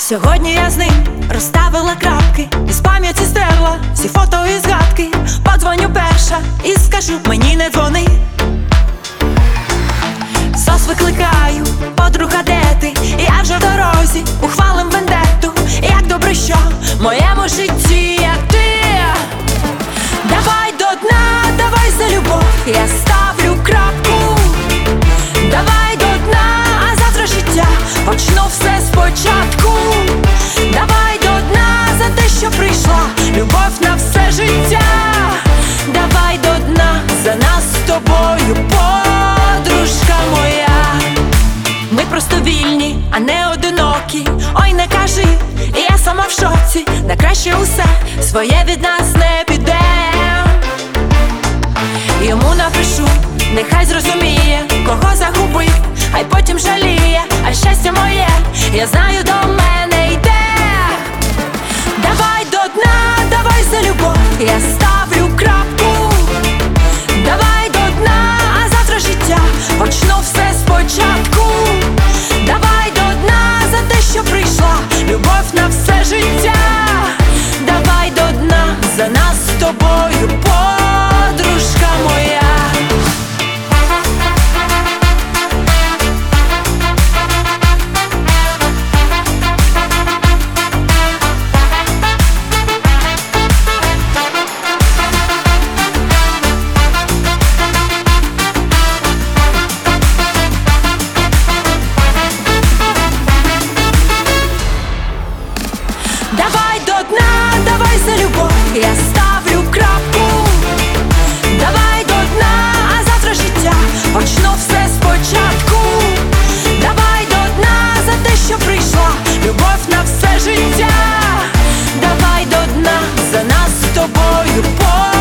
Сьогодні я з ним розставила крапки, із пам'яті стерла всі фото і згадки. Подзвоню перша і скажу: мені не дзвони. Сос викликаю, подруга, де ти? Я вже в дорозі, ухвалим вендетту. Як добре, що в моєму житті як ти. Давай до дна, давай за любов, я ставлю крапку. Давай до дна, а завтра життя почну все спочатку. Давай до дна за те, що прийшла любов на все життя. Давай до дна за нас з тобою, подружка моя. Ми просто вільні, а не одинокі. Ой, не кажи, я сама в шоці. На краще усе своє від нас не піде. Йому напишу, нехай зрозуміє, кого загубив, хай потім жаліє, а щастя моє, я знаю, до мене йде. Давай до дна, давай за любов, я ставлю крапку. Давай до дна, а завтра життя почну все спочатку. Давай до дна за те, що прийшла любов на все життя. Давай до дна за нас з тобою, подружка моя. Давай до дна, давай за любов, я ставлю крапку. Давай до дна, а завтра життя почну все спочатку. Давай до дна за те, що прийшла любов на все життя. Давай до дна за нас з тобою.